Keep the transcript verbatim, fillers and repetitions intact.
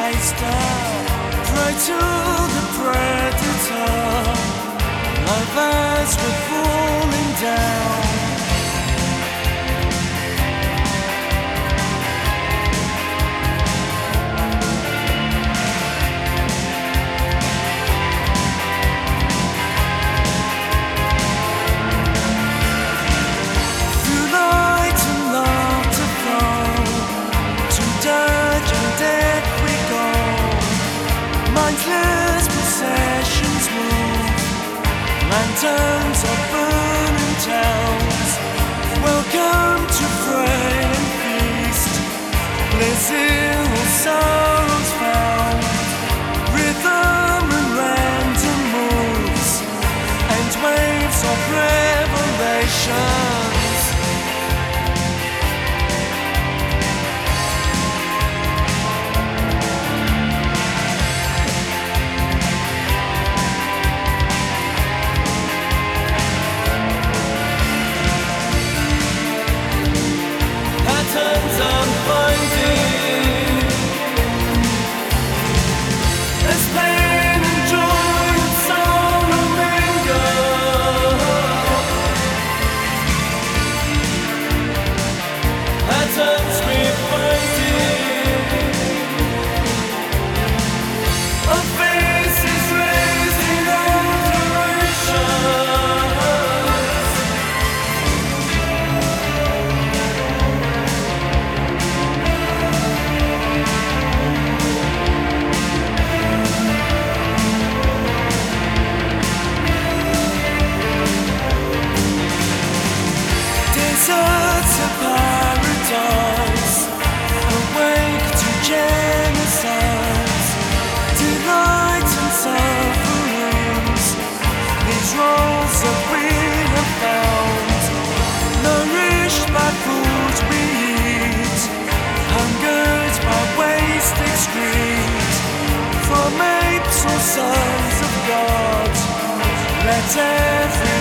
taster, prey to the predator. Life as we're falling down. Through light and laughter flow, to dirge and death we go. Mindless possessions move, lanterns of burning towns. Welcome to fray and feast, bliss in all sorrows found. Rhythm and random moves, and waves of revelations. Patterns unfinding, as pain and joy and sorrow mingle. Patterns refinding, of faces raised in alterations. Deserts of paradise, awake to genocides, delight and sufferings. These roles that we have found, nourished by food we eat, hungered by waste excrete. From apes or sons of God, let every